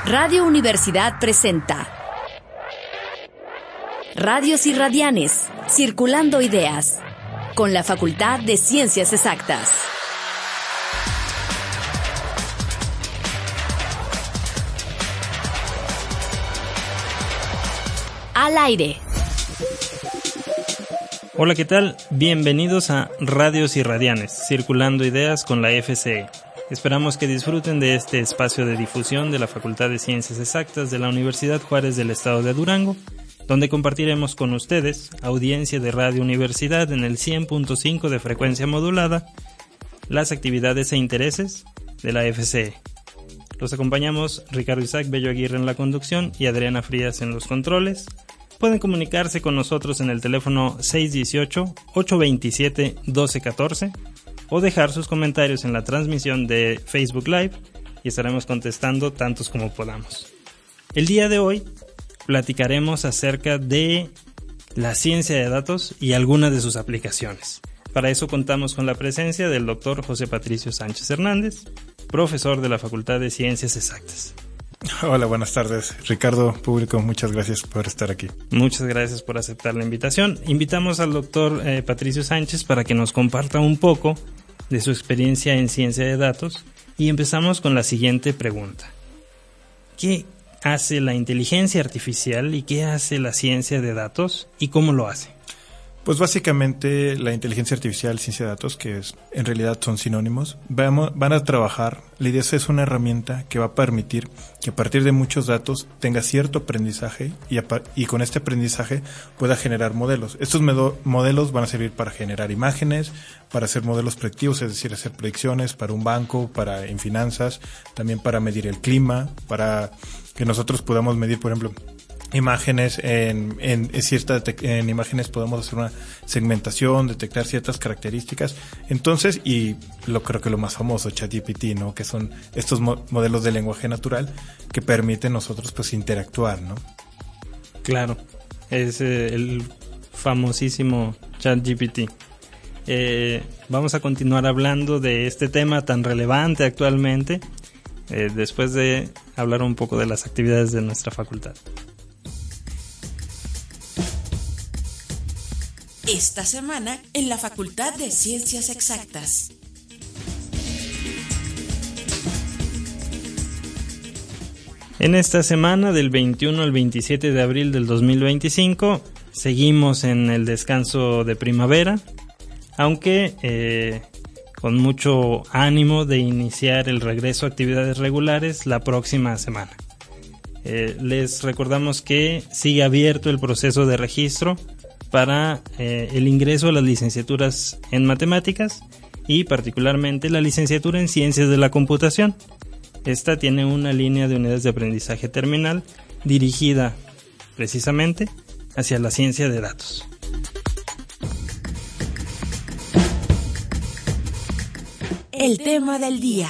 Radio Universidad presenta Radios y Radianes, circulando ideas, con la Facultad de Ciencias Exactas. Al aire. Hola, ¿qué tal? Bienvenidos a Radios y Radianes, circulando ideas con la FCE. Esperamos que disfruten de este espacio de difusión de la Facultad de Ciencias Exactas de la Universidad Juárez del Estado de Durango, donde compartiremos con ustedes, audiencia de Radio Universidad en el 100.5 de frecuencia modulada, las actividades e intereses de la FCE. Los acompañamos Ricardo Isaac Bello Aguirre en la conducción y Adriana Frías en los controles. Pueden comunicarse con nosotros en el teléfono 618-827-1214 o dejar sus comentarios en la transmisión de Facebook Live y estaremos contestando tantos como podamos. El día de hoy platicaremos acerca de la ciencia de datos y algunas de sus aplicaciones. Para eso contamos con la presencia del doctor José Patricio Sánchez Hernández, profesor de la Facultad de Ciencias Exactas. Hola, buenas tardes. Ricardo, público, muchas gracias por estar aquí. Muchas gracias por aceptar la invitación. Invitamos al doctor Patricio Sánchez para que nos comparta un poco de su experiencia en ciencia de datos y empezamos con la siguiente pregunta. ¿Qué hace la inteligencia artificial y qué hace la ciencia de datos y cómo lo hace? Pues básicamente la inteligencia artificial, ciencia de datos, que en realidad son sinónimos, van a trabajar. La idea es una herramienta que va a permitir que a partir de muchos datos tenga cierto aprendizaje y con este aprendizaje pueda generar modelos. Estos modelos van a servir para generar imágenes, para hacer modelos predictivos, es decir, hacer predicciones para un banco, en finanzas, también para medir el clima, para que nosotros podamos medir, por ejemplo, imágenes en imágenes podemos hacer una segmentación, detectar ciertas características. Entonces, y creo que lo más famoso, ChatGPT, ¿no? Que son estos modelos de lenguaje natural que permiten nosotros pues interactuar, ¿no? Claro, es el famosísimo ChatGPT. Vamos a continuar hablando de este tema tan relevante actualmente, después de hablar un poco de las actividades de nuestra facultad. Esta semana en la Facultad de Ciencias Exactas. En esta semana del 21 al 27 de abril del 2025 seguimos en el descanso de primavera, aunque con mucho ánimo de iniciar el regreso a actividades regulares la próxima semana. Les recordamos que sigue abierto el proceso de registro para el ingreso a las licenciaturas en matemáticas y particularmente la licenciatura en ciencias de la computación. Esta tiene una línea de unidades de aprendizaje terminal dirigida precisamente hacia la ciencia de datos. El tema del día.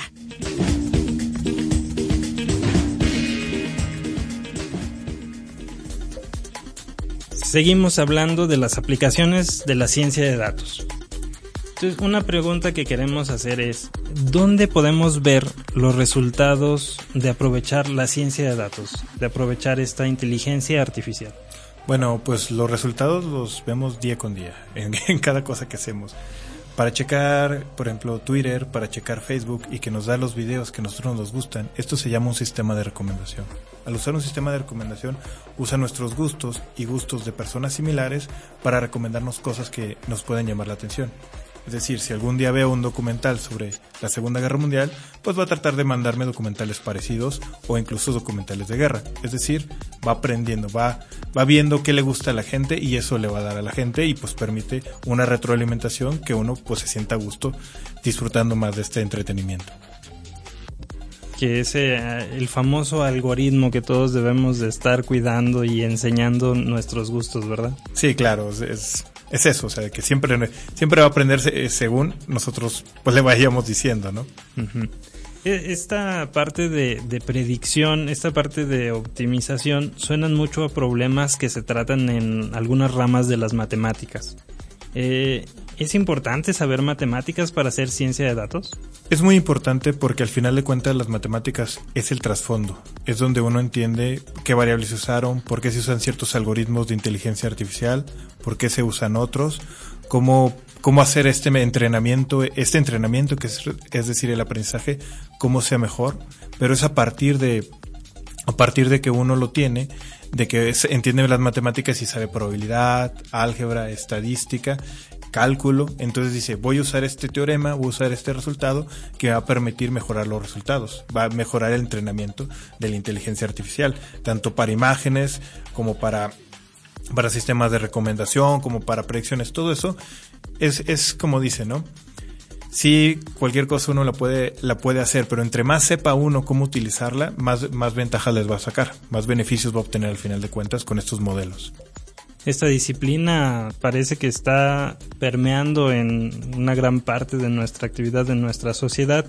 Seguimos hablando de las aplicaciones de la ciencia de datos. Entonces, una pregunta que queremos hacer es, ¿dónde podemos ver los resultados de aprovechar la ciencia de datos, de aprovechar esta inteligencia artificial? Bueno, pues los resultados los vemos día con día, en cada cosa que hacemos. Para checar, por ejemplo, Twitter, para checar Facebook y que nos da los videos que a nosotros nos gustan, esto se llama un sistema de recomendación. Al usar un sistema de recomendación, usa nuestros gustos y gustos de personas similares para recomendarnos cosas que nos pueden llamar la atención. Es decir, si algún día veo un documental sobre la Segunda Guerra Mundial, pues va a tratar de mandarme documentales parecidos o incluso documentales de guerra. Es decir, va aprendiendo, va viendo qué le gusta a la gente y eso le va a dar a la gente y pues permite una retroalimentación que uno pues se sienta a gusto disfrutando más de este entretenimiento. Que es el famoso algoritmo que todos debemos de estar cuidando y enseñando nuestros gustos, ¿verdad? Sí, claro, es eso, o sea, que siempre va a aprenderse según nosotros pues le vayamos diciendo, ¿no? Uh-huh. Esta parte de predicción, esta parte de optimización suenan mucho a problemas que se tratan en algunas ramas de las matemáticas. ¿Es importante saber matemáticas para hacer ciencia de datos? Es muy importante porque al final de cuentas las matemáticas es el trasfondo. Es donde uno entiende qué variables se usaron, por qué se usan ciertos algoritmos de inteligencia artificial, por qué se usan otros, cómo hacer este entrenamiento que es decir, el aprendizaje, cómo sea mejor. Pero es a partir de que uno lo tiene, de que entiende las matemáticas y sabe probabilidad, álgebra, estadística, cálculo, entonces dice, voy a usar este teorema, voy a usar este resultado que va a permitir mejorar los resultados, va a mejorar el entrenamiento de la inteligencia artificial, tanto para imágenes como para sistemas de recomendación, como para predicciones, todo eso es como dice, ¿no? Sí, cualquier cosa uno la puede hacer, pero entre más sepa uno cómo utilizarla, más ventajas les va a sacar, más beneficios va a obtener al final de cuentas con estos modelos. Esta disciplina parece que está permeando en una gran parte de nuestra actividad, de nuestra sociedad,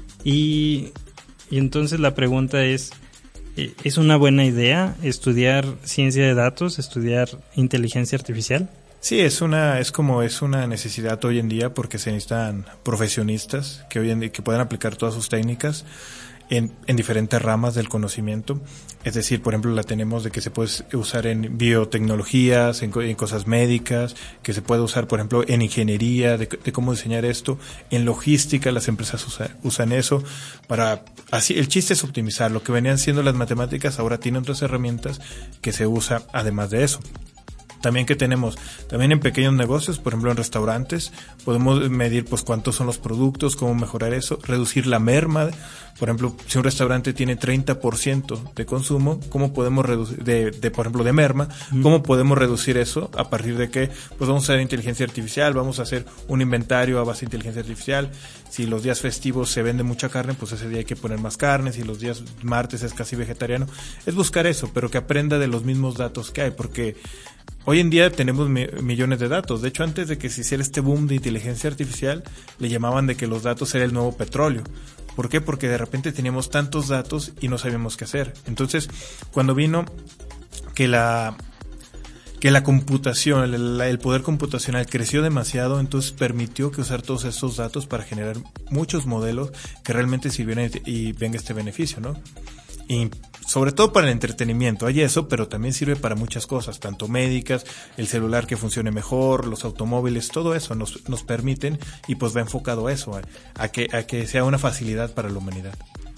y entonces la pregunta ¿es una buena idea estudiar ciencia de datos, estudiar inteligencia artificial? Sí, es una necesidad hoy en día porque se necesitan profesionistas que puedan aplicar todas sus técnicas en diferentes ramas del conocimiento. Es decir, por ejemplo, la tenemos de que se puede usar en biotecnologías, en cosas médicas, que se puede usar, por ejemplo, en ingeniería, de cómo diseñar esto, en logística, las empresas usan eso así, el chiste es optimizar. Lo que venían siendo las matemáticas ahora tienen otras herramientas que se usa además de eso. También que tenemos, también en pequeños negocios, por ejemplo en restaurantes, podemos medir pues cuántos son los productos, cómo mejorar eso, reducir la merma. Por ejemplo, si un restaurante tiene 30% de consumo, ¿cómo podemos reducir, por ejemplo, de merma, cómo podemos reducir eso? A partir de que, pues vamos a hacer inteligencia artificial, vamos a hacer un inventario a base de inteligencia artificial. Si los días festivos se vende mucha carne, pues ese día hay que poner más carne. Si los días martes es casi vegetariano, es buscar eso, pero que aprenda de los mismos datos que hay, porque hoy en día tenemos millones de datos. De hecho, antes de que se hiciera este boom de inteligencia artificial, le llamaban de que los datos era el nuevo petróleo. ¿Por qué? Porque de repente teníamos tantos datos y no sabíamos qué hacer. Entonces, cuando vino que la computación, el poder computacional creció demasiado, entonces permitió que usar todos esos datos para generar muchos modelos que realmente sirvieran y venga este beneficio, ¿no? Y sobre todo para el entretenimiento, hay eso, pero también sirve para muchas cosas, tanto médicas, el celular que funcione mejor, los automóviles, todo eso nos permiten y pues va enfocado a eso, a que sea una facilidad para la humanidad.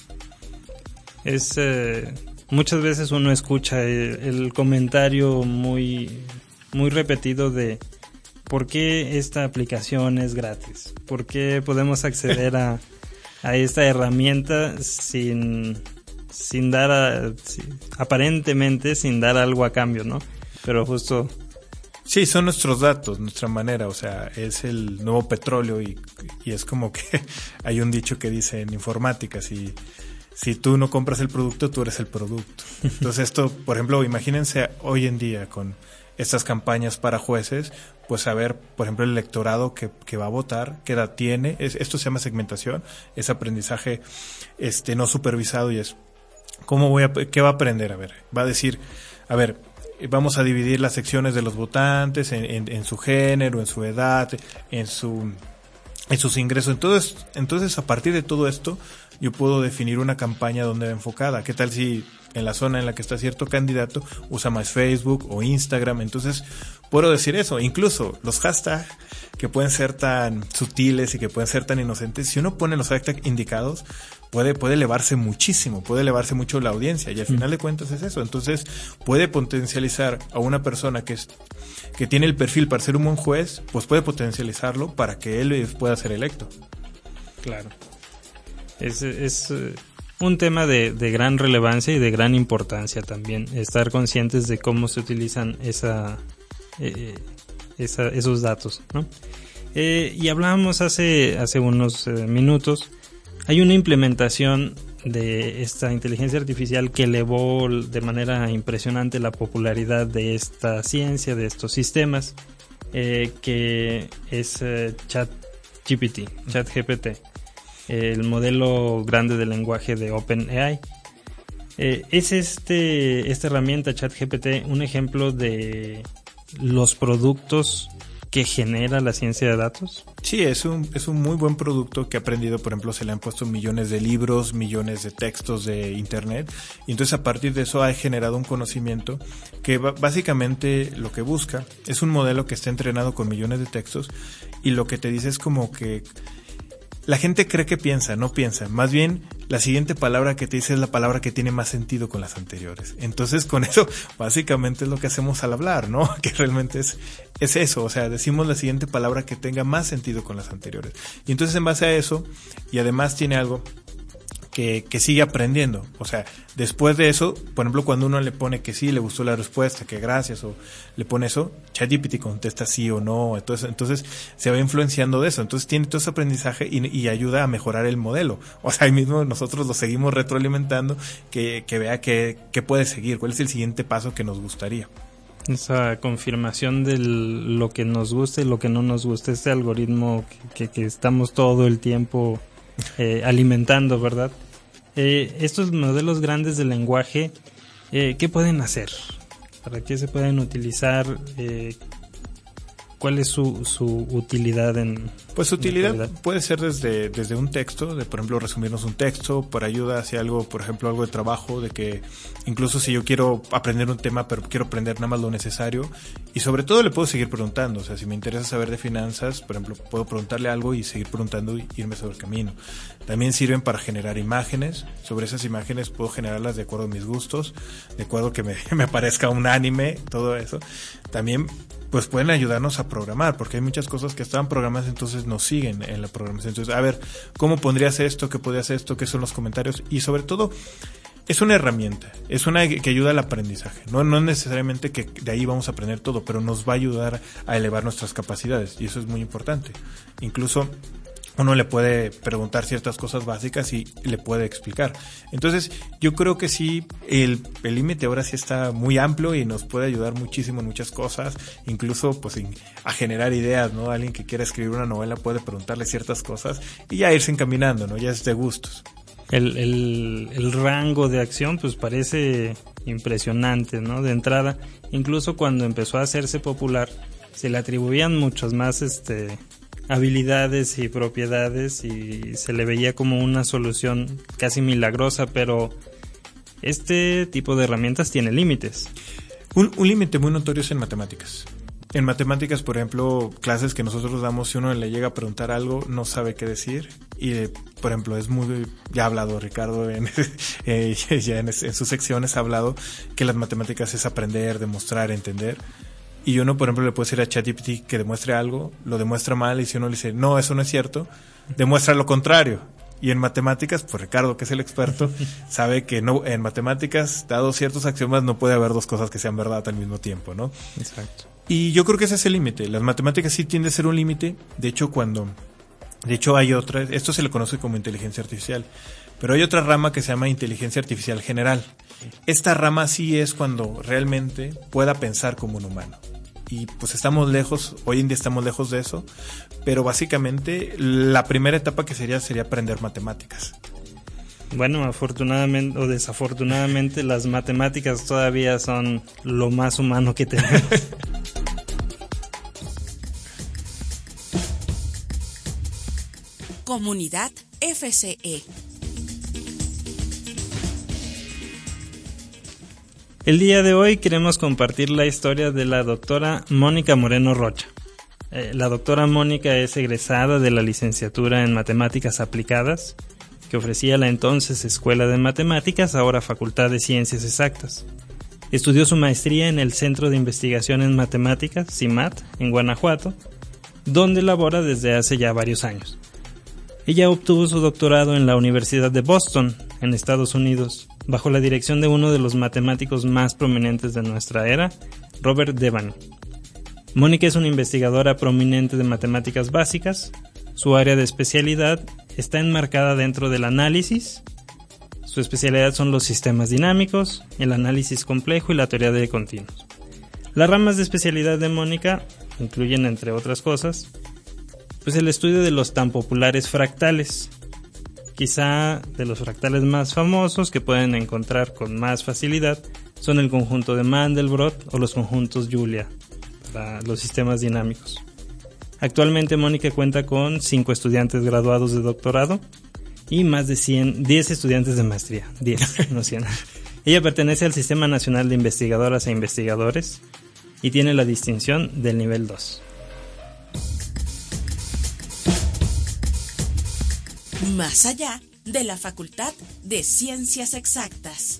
Muchas veces uno escucha el comentario muy, muy repetido de ¿por qué esta aplicación es gratis? ¿Por qué podemos acceder a esta herramienta aparentemente sin dar algo a cambio, ¿no? Pero justo... Sí, son nuestros datos, nuestra manera, o sea, es el nuevo petróleo y es como que hay un dicho que dice en informática, si tú no compras el producto, tú eres el producto. Entonces esto, por ejemplo, imagínense hoy en día con estas campañas para jueces, pues saber, por ejemplo, el electorado que va a votar, qué edad tiene, esto se llama segmentación, es aprendizaje no supervisado y es ¿qué va a aprender? A ver, va a decir, a ver, vamos a dividir las secciones de los votantes en su género, en su edad, en sus ingresos. Entonces, a partir de todo esto, yo puedo definir una campaña donde va enfocada. ¿Qué tal si en la zona en la que está cierto candidato usa más Facebook o Instagram? Entonces, puedo decir eso. Incluso los hashtags que pueden ser tan sutiles y que pueden ser tan inocentes, si uno pone los hashtags indicados, puede elevarse muchísimo, puede elevarse mucho la audiencia y al final de cuentas es eso. Entonces puede potencializar a una persona que tiene el perfil para ser un buen juez, pues puede potencializarlo para que él pueda ser electo. Claro. Es un tema de gran relevancia y de gran importancia también, estar conscientes de cómo se utilizan esos datos, ¿no? Y hablábamos hace unos minutos. Hay una implementación de esta inteligencia artificial que elevó de manera impresionante la popularidad de esta ciencia, de estos sistemas, que es ChatGPT, el modelo grande de lenguaje de OpenAI. Es esta herramienta ChatGPT un ejemplo de los productos que genera la ciencia de datos? Sí, es un muy buen producto que ha aprendido. Por ejemplo, se le han puesto millones de libros, millones de textos de internet, y entonces a partir de eso ha generado un conocimiento que básicamente lo que busca es un modelo que está entrenado con millones de textos, y lo que te dice es como que la gente cree que piensa, no piensa. Más bien, la siguiente palabra que te dice es la palabra que tiene más sentido con las anteriores. Entonces, con eso, básicamente es lo que hacemos al hablar, ¿no? Que realmente es eso. O sea, decimos la siguiente palabra que tenga más sentido con las anteriores. Y entonces, en base a eso, y además tiene algo que sigue aprendiendo. O sea, después de eso, por ejemplo, cuando uno le pone que sí, le gustó la respuesta, que gracias, o le pone eso, ChatGPT contesta sí o no. Entonces se va influenciando de eso. Entonces tiene todo ese aprendizaje y ayuda a mejorar el modelo. O sea, ahí mismo nosotros lo seguimos retroalimentando, que vea que puede seguir, cuál es el siguiente paso que nos gustaría. Esa confirmación de lo que nos gusta y lo que no nos gusta, este algoritmo que estamos todo el tiempo alimentando, ¿verdad? Estos modelos grandes de lenguaje, ¿qué pueden hacer? ¿Para qué se pueden utilizar? ¿Cuál es su utilidad Pues su utilidad puede ser desde un texto, de por ejemplo resumirnos un texto, por ayuda hacia algo, por ejemplo algo de trabajo, de que incluso si yo quiero aprender un tema pero quiero aprender nada más lo necesario, y sobre todo le puedo seguir preguntando. O sea, si me interesa saber de finanzas, por ejemplo, puedo preguntarle algo y seguir preguntando y irme sobre el camino. También sirven para generar imágenes. Sobre esas imágenes puedo generarlas de acuerdo a mis gustos, de acuerdo que me parezca un anime, todo eso. También pues pueden ayudarnos a programar, porque hay muchas cosas que estaban programadas, entonces nos siguen en la programación. Entonces, a ver, ¿cómo pondrías esto? ¿Qué podrías esto? ¿Qué son los comentarios? Y sobre todo, es una herramienta, es una que ayuda al aprendizaje. No necesariamente que de ahí vamos a aprender todo, pero nos va a ayudar a elevar nuestras capacidades, y eso es muy importante. Incluso uno le puede preguntar ciertas cosas básicas y le puede explicar. Entonces, yo creo que sí, el límite ahora sí está muy amplio y nos puede ayudar muchísimo en muchas cosas, incluso pues a generar ideas, ¿no? Alguien que quiera escribir una novela puede preguntarle ciertas cosas y ya irse encaminando, ¿no? Ya es de gustos. El rango de acción pues parece impresionante, ¿no? De entrada, incluso cuando empezó a hacerse popular, se le atribuían muchas más habilidades y propiedades y se le veía como una solución casi milagrosa, pero este tipo de herramientas tiene límites. Un límite muy notorio es en matemáticas. En matemáticas, por ejemplo, clases que nosotros damos, si uno le llega a preguntar algo, no sabe qué decir. Y, por ejemplo, ya ha hablado Ricardo en sus secciones, ha hablado que las matemáticas es aprender, demostrar, entender. Y uno, por ejemplo, le puede decir a ChatGPT que demuestre algo, lo demuestra mal, y si uno le dice, no, eso no es cierto, demuestra lo contrario. Y en matemáticas, pues Ricardo, que es el experto, sabe que no, en matemáticas, dados ciertos axiomas, no puede haber dos cosas que sean verdad al mismo tiempo, ¿no? Exacto. Y yo creo que ese es el límite. Las matemáticas sí tienden a ser un límite. De hecho, hay otra, esto se le conoce como inteligencia artificial, pero hay otra rama que se llama inteligencia artificial general. Esta rama sí es cuando realmente pueda pensar como un humano. Y pues estamos lejos, hoy en día estamos lejos de eso, pero básicamente la primera etapa que sería aprender matemáticas. Bueno, afortunadamente o desafortunadamente las matemáticas todavía son lo más humano que tenemos. Comunidad FCE. El día de hoy queremos compartir la historia de la doctora Mónica Moreno Rocha. La doctora Mónica es egresada de la licenciatura en Matemáticas Aplicadas, que ofrecía la entonces Escuela de Matemáticas, ahora Facultad de Ciencias Exactas. Estudió su maestría en el Centro de Investigación en Matemáticas, CIMAT, en Guanajuato, donde labora desde hace ya varios años. Ella obtuvo su doctorado en la Universidad de Boston, en Estados Unidos, bajo la dirección de uno de los matemáticos más prominentes de nuestra era, Robert Devane. Mónica es una investigadora prominente de matemáticas básicas. Su área de especialidad está enmarcada dentro del análisis. Su especialidad son los sistemas dinámicos, el análisis complejo y la teoría de continuos. Las ramas de especialidad de Mónica incluyen, entre otras cosas, pues el estudio de los tan populares fractales. Quizá de los fractales más famosos que pueden encontrar con más facilidad son el conjunto de Mandelbrot o los conjuntos Julia para los sistemas dinámicos. Actualmente Mónica cuenta con 5 estudiantes graduados de doctorado y más de 10 estudiantes de maestría, 10, no 100. Ella pertenece al Sistema Nacional de Investigadoras e Investigadores y tiene la distinción del nivel 2. Más allá de la Facultad de Ciencias Exactas.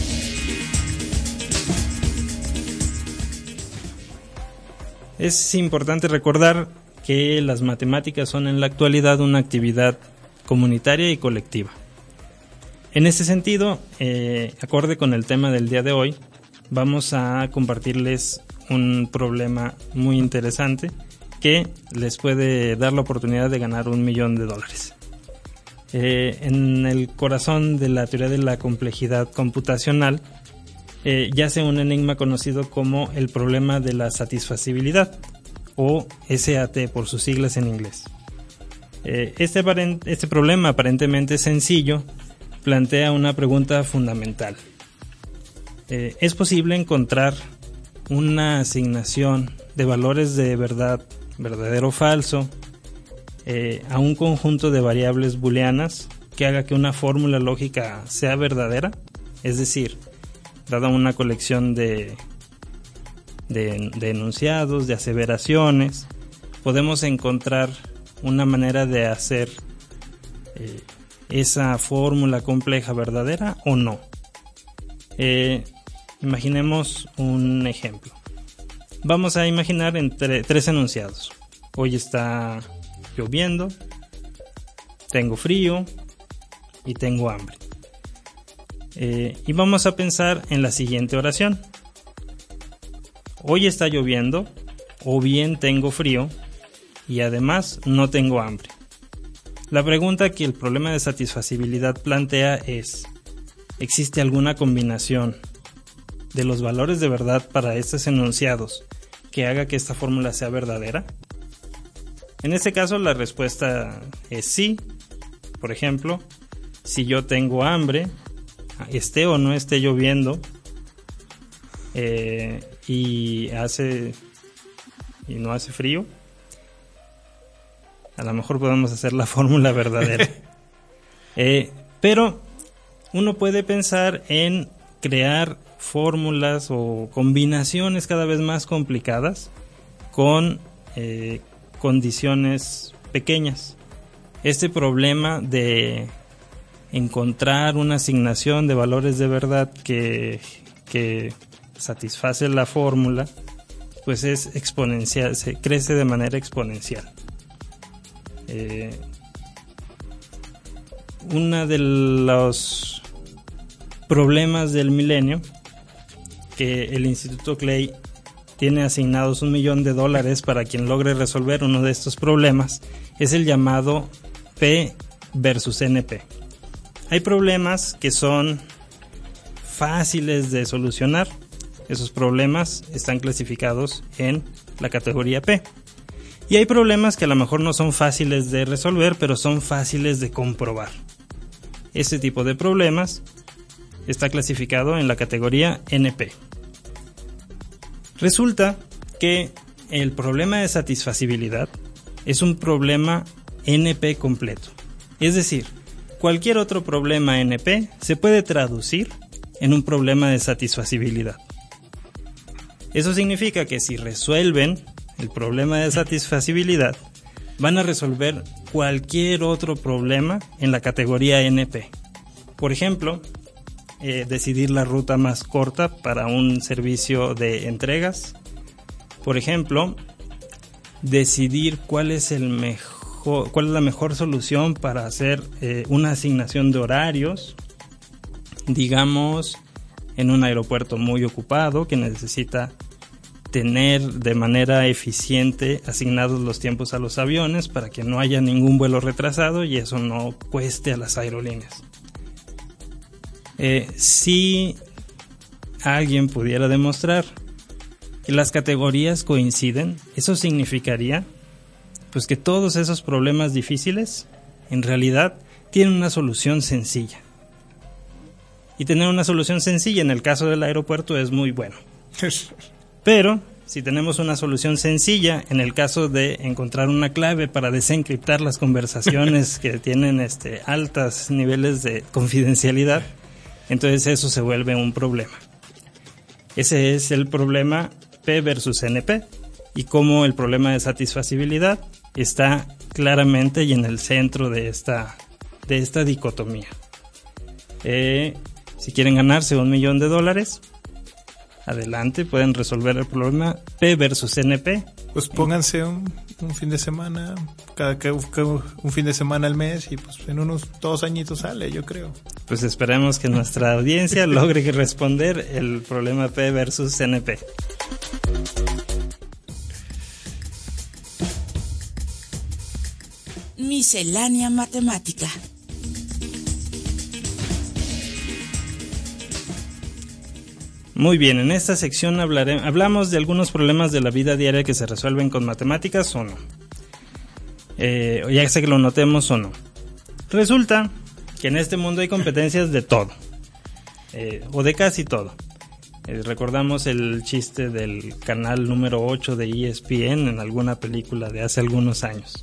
Es importante recordar que las matemáticas son en la actualidad una actividad comunitaria y colectiva. En ese sentido, acorde con el tema del día de hoy, vamos a compartirles un problema muy interesante que les puede dar la oportunidad de ganar $1,000,000. En el corazón de la teoría de la complejidad computacional yace un enigma conocido como el problema de la satisfacibilidad, o SAT por sus siglas en inglés. Este problema aparentemente sencillo plantea una pregunta fundamental. ¿Es posible encontrar una asignación de valores de verdad, verdadero o falso, a un conjunto de variables booleanas que haga que una fórmula lógica sea verdadera? Es decir, dada una colección de enunciados, de aseveraciones, podemos encontrar una manera de hacer esa fórmula compleja verdadera o no. Imaginemos un ejemplo. Vamos a imaginar entre 3 enunciados. Hoy está lloviendo, tengo frío y tengo hambre. Y vamos a pensar en la siguiente oración. Hoy está lloviendo, o bien tengo frío y además no tengo hambre. La pregunta que el problema de satisfacibilidad plantea es: ¿existe alguna combinación de los valores de verdad para estos enunciados que haga que esta fórmula sea verdadera? En este caso la respuesta es sí. Por ejemplo, si yo tengo hambre, esté o no esté lloviendo, y no hace frío, a lo mejor podemos hacer la fórmula verdadera. Pero uno puede pensar en crear fórmulas o combinaciones cada vez más complicadas con condiciones pequeñas. Este problema de encontrar una asignación de valores de verdad que satisface la fórmula, pues es exponencial, se crece de manera exponencial. Uno de los problemas del milenio, que el Instituto Clay tiene asignados $1,000,000 para quien logre resolver uno de estos problemas, es el llamado P versus NP. Hay problemas que son fáciles de solucionar. Esos problemas están clasificados en la categoría P. Y hay problemas que a lo mejor no son fáciles de resolver, pero son fáciles de comprobar. Este tipo de problemas está clasificado en la categoría NP. Resulta que el problema de satisfacibilidad es un problema NP completo. Es decir, cualquier otro problema NP se puede traducir en un problema de satisfacibilidad. Eso significa que si resuelven el problema de satisfacibilidad, van a resolver cualquier otro problema en la categoría NP. Por ejemplo, decidir la ruta más corta para un servicio de entregas. Por ejemplo, decidir cuál es la mejor solución para hacer una asignación de horarios. Digamos, en un aeropuerto muy ocupado que necesita tener de manera eficiente asignados los tiempos a los aviones para que no haya ningún vuelo retrasado y eso no cueste a las aerolíneas. Si alguien pudiera demostrar que las categorías coinciden, eso significaría pues que todos esos problemas difíciles en realidad tienen una solución sencilla. Y tener una solución sencilla en el caso del aeropuerto es muy bueno. Pero si tenemos una solución sencilla, en el caso de encontrar una clave para desencriptar las conversaciones que tienen altos niveles de confidencialidad, entonces eso se vuelve un problema. Ese es el problema P versus NP, y cómo el problema de satisfacibilidad está claramente y en el centro de esta dicotomía. Si quieren ganarse $1 millón, adelante, pueden resolver el problema P versus NP. Pues pónganse un fin de semana, un fin de semana al mes, y pues en unos 2 añitos sale, yo creo. Pues esperemos que nuestra audiencia logre responder el problema P versus NP. Miscelánea matemática. Muy bien, en esta sección hablamos de algunos problemas de la vida diaria que se resuelven con matemáticas o no. Ya sea que lo notemos o no. Resulta que en este mundo hay competencias de todo, o de casi todo. Recordamos el chiste del canal número 8 de ESPN en alguna película de hace algunos años.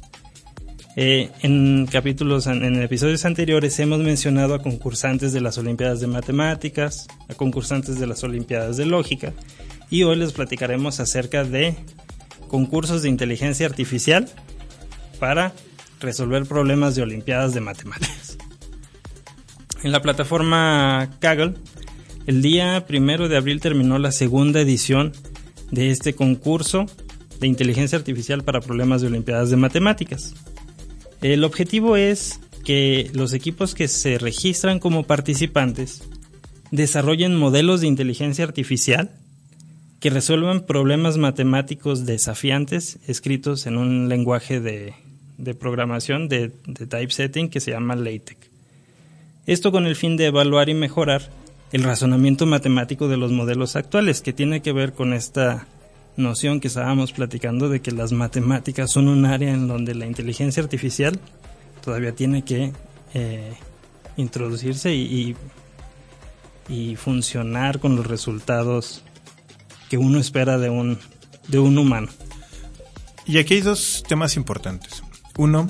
En episodios anteriores hemos mencionado a concursantes de las Olimpiadas de Matemáticas, a concursantes de las Olimpiadas de Lógica, y hoy les platicaremos acerca de concursos de inteligencia artificial para resolver problemas de Olimpiadas de Matemáticas. En la plataforma Kaggle, el día 1 de abril terminó la segunda edición de este concurso de inteligencia artificial para problemas de Olimpiadas de Matemáticas. El objetivo es que los equipos que se registran como participantes desarrollen modelos de inteligencia artificial que resuelvan problemas matemáticos desafiantes escritos en un lenguaje de programación de typesetting que se llama LaTeX. Esto con el fin de evaluar y mejorar el razonamiento matemático de los modelos actuales, que tiene que ver con esta noción que estábamos platicando de que las matemáticas son un área en donde la inteligencia artificial todavía tiene que introducirse y funcionar con los resultados que uno espera de un humano. Y aquí hay 2 temas importantes. Uno,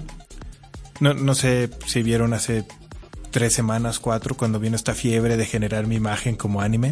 no sé si vieron hace 3 semanas, 4, cuando vino esta fiebre de generar mi imagen como anime.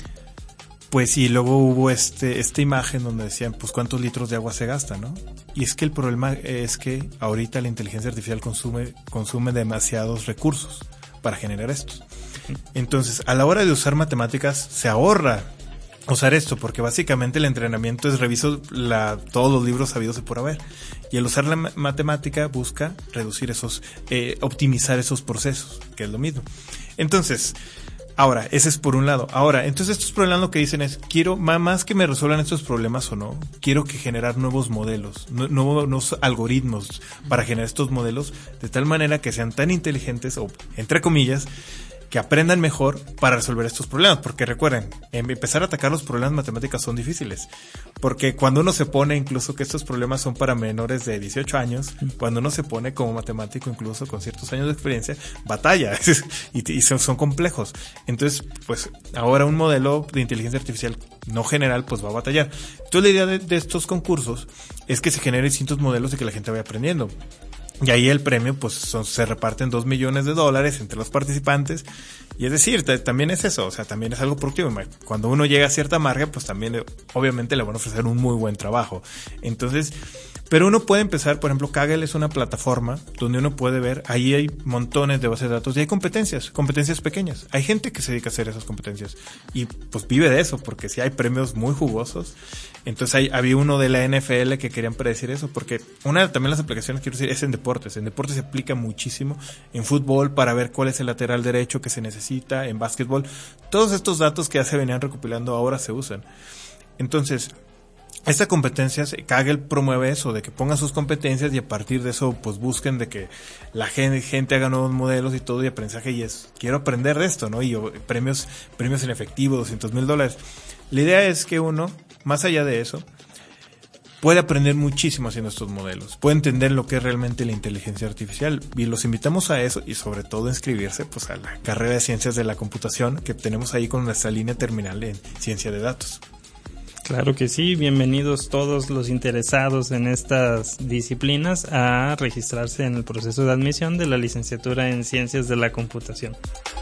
Pues y luego hubo esta imagen donde decían, pues cuántos litros de agua se gasta, ¿no? Y es que el problema es que ahorita la inteligencia artificial consume demasiados recursos para generar esto. Entonces, a la hora de usar matemáticas, se ahorra usar esto, porque básicamente el entrenamiento es reviso todos los libros habidos y por haber. Y al usar la matemática busca reducir optimizar esos procesos, que es lo mismo. Entonces, ahora, ese es por un lado. Ahora, entonces estos problemas lo que dicen es, quiero, más que me resuelvan estos problemas o no, quiero que generar nuevos modelos, nuevos algoritmos para generar estos modelos de tal manera que sean tan inteligentes, o entre comillas, que aprendan mejor para resolver estos problemas. Porque recuerden, empezar a atacar los problemas matemáticos son difíciles. Porque cuando uno se pone, incluso que estos problemas son para menores de 18 años, cuando uno se pone como matemático, incluso con ciertos años de experiencia, batalla. y son complejos. Entonces, pues, ahora un modelo de inteligencia artificial no general, pues va a batallar. Entonces, la idea de estos concursos es que se generen distintos modelos y que la gente vaya aprendiendo. Y ahí el premio, pues se reparten $2 millones entre los participantes. Y es decir, también es eso, o sea, también es algo productivo. Cuando uno llega a cierta marca, pues también obviamente le van a ofrecer un muy buen trabajo. Entonces, pero uno puede empezar, por ejemplo, Kaggle es una plataforma donde uno puede ver, ahí hay montones de bases de datos y hay competencias pequeñas. Hay gente que se dedica a hacer esas competencias y pues vive de eso, porque sí hay premios muy jugosos. Entonces había uno de la NFL que querían predecir eso, porque también las aplicaciones, quiero decir, es en deportes. En deportes se aplica muchísimo, en fútbol para ver cuál es el lateral derecho que se necesita, en básquetbol. Todos estos datos que ya se venían recopilando ahora se usan. Entonces, esta competencia, Kaggle promueve eso, de que pongan sus competencias y a partir de eso pues busquen de que la gente haga nuevos modelos y todo, y aprendizaje, y quiero aprender de esto, ¿no? Y premios en efectivo, $200,000. La idea es que uno, más allá de eso, puede aprender muchísimo haciendo estos modelos, puede entender lo que es realmente la inteligencia artificial, y los invitamos a eso, y sobre todo a inscribirse pues a la carrera de Ciencias de la Computación que tenemos ahí con nuestra línea terminal en Ciencia de Datos. Claro que sí, bienvenidos todos los interesados en estas disciplinas a registrarse en el proceso de admisión de la licenciatura en Ciencias de la Computación.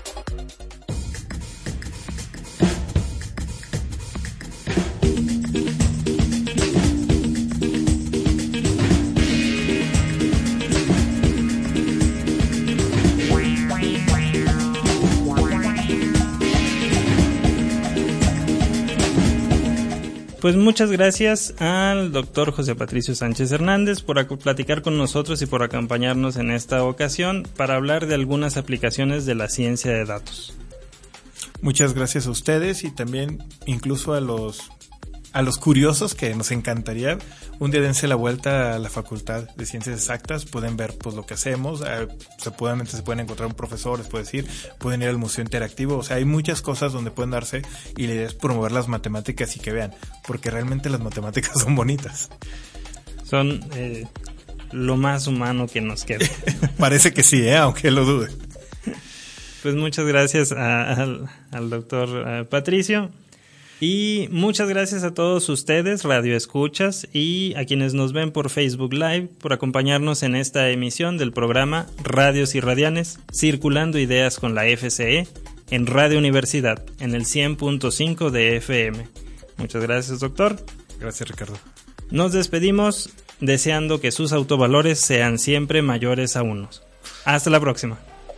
Pues muchas gracias al doctor José Patricio Sánchez Hernández por platicar con nosotros y por acompañarnos en esta ocasión para hablar de algunas aplicaciones de la ciencia de datos. Muchas gracias a ustedes y también incluso a los curiosos, que nos encantaría un día dense la vuelta a la Facultad de Ciencias Exactas, pueden ver pues lo que hacemos, se pueden encontrar un profesor, les puede decir, pueden ir al Museo Interactivo, o sea, hay muchas cosas donde pueden darse y la idea es promover las matemáticas y que vean, porque realmente las matemáticas son bonitas. Son lo más humano que nos queda. Parece que sí, aunque lo dude. Pues muchas gracias al doctor Patricio. Y muchas gracias a todos ustedes, radioescuchas, y a quienes nos ven por Facebook Live, por acompañarnos en esta emisión del programa Radios y Radianes, Circulando Ideas con la FCE, en Radio Universidad, en el 100.5 de FM. Muchas gracias, doctor. Gracias, Ricardo. Nos despedimos deseando que sus autovalores sean siempre mayores a unos. Hasta la próxima.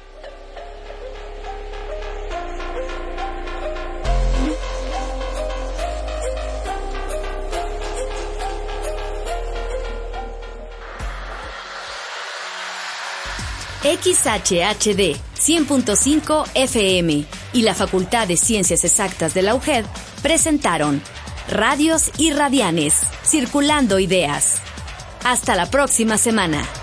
XHHD 100.5 FM y la Facultad de Ciencias Exactas de la UGED presentaron Radios y Radianes, Circulando Ideas. Hasta la próxima semana.